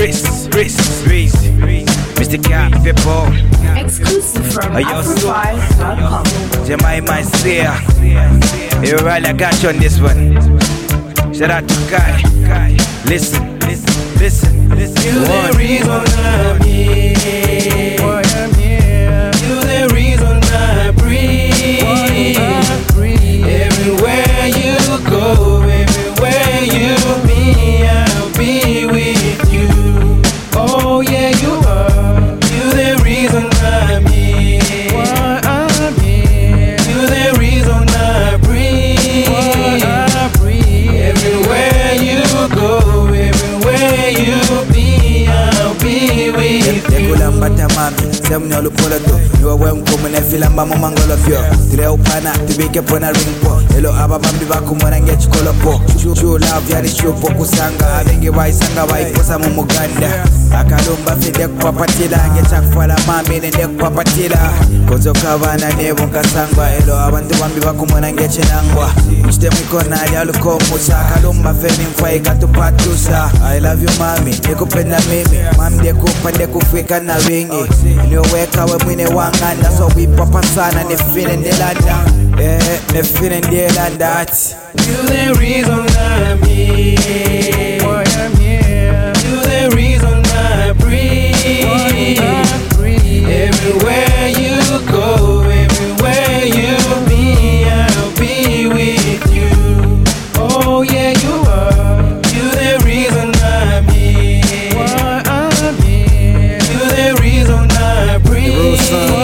Mr. Cat people. Exclusive from Afrofiles.com. Jemima Sia. You right, I got you on this one. Shout out to Kai. Listen. You the reason I'm here. You the reason I breathe. Everywhere you go, everywhere you be, I'll be with you. Oh yeah, you are. You the reason I'm here. You the reason I breathe. Everywhere you go, everywhere you be, I'll be with you. Semnyolu polato, you are when coming and feel I'm a mangolo of you. Today, Pana, to make a pona ring po. Hello, Abambi Bakuman and get Cholopo. True love, Yadi Show Pokusanga, having a wise sanga, wife for some Muganda. Akalumba Fidek Papatilla, get Chak for a mammy and Dek Papatilla. Kozo Kavana, Nevo Kasanga, hello, I want to Bambi Bakuman and get Chenangwa. Which them we call Yaluko Musa, Kalumba Femin Faika to Patusa. I love you, mommy. They could pen a mimi. Mam, they could pen the Kufika and a ringy. You wake up when they want and that's how we papa son and they feeling the land. Yeah, they feeling the land that. You the reason I'm here. You the reason I breathe. Everywhere you go, everywhere you be, I'll be with you. Oh yeah, you are. You the reason I'm here. You the reason I breathe.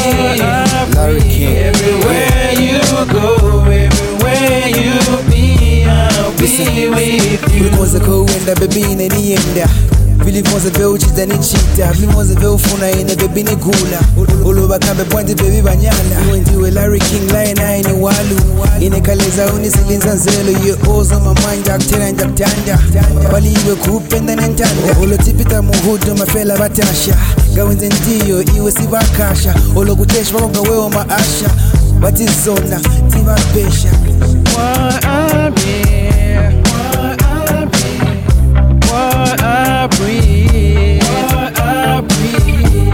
Everywhere you go, everywhere you be, I'll be with you. Because the cool and the baby in the end. Philip was a village than in cheetah. Philip was a Velfuna in the baby Nigula. All over Cabe Pointed Baby Banyana. Went to a Larry King Lion in a Walu. In a Kaleza only Silins and Zelo. You owe on my mind, Jack Ten and Jack Tanda. Bali were coop and then Tanda. Olo Tipita Muhudu, my fella Batasha. Gowins and Dio, you was Ivakasha. Olo Gutesh Wanga, where my Asha. What is Zona? Tiva Pesha. What I'm here. What I breathe, what I breathe.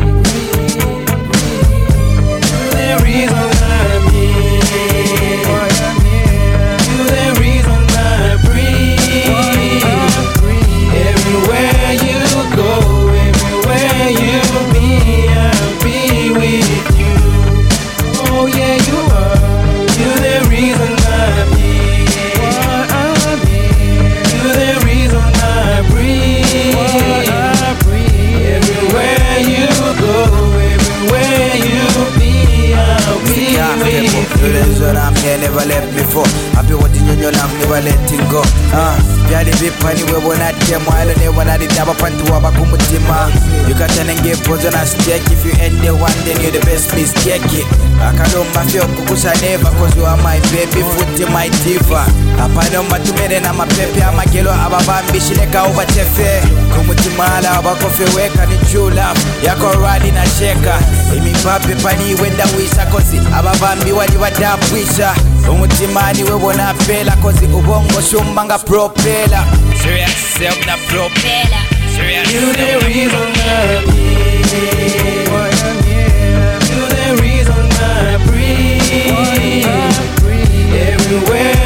The reason I'm here. You the reason I breathe. Everywhere you go, everywhere you be, I'll be with you. Oh yeah, you are. You the reason I'm here. You the reason I breathe. Everywhere you go, everywhere you be, I'll be with you. I'm here, never left before. I've been watching your love, never letting go. Yali Vipani, we were not them while they were not the Dabapan to Abakumutima. You can turn and give poison as stake. If you end the one, then you're the best, please take it. I can't mafia Kukusa never, cause you are my baby, foot in my diva. Apano Matumere, I'm a pepe, I'm a kilo, Ababambi, Shileka over Tefe. Kumutimala, Abakofe, wake and true love. Yako rally na sheka. Imi papi pani, when the wisha, cause Ababambi, what you are that wisha. Umutimani, we wanna pela, cause Ubongo Shumbanga propeller. Serious self na propeller. You the reason I'm here. You the reason I breathe. Everywhere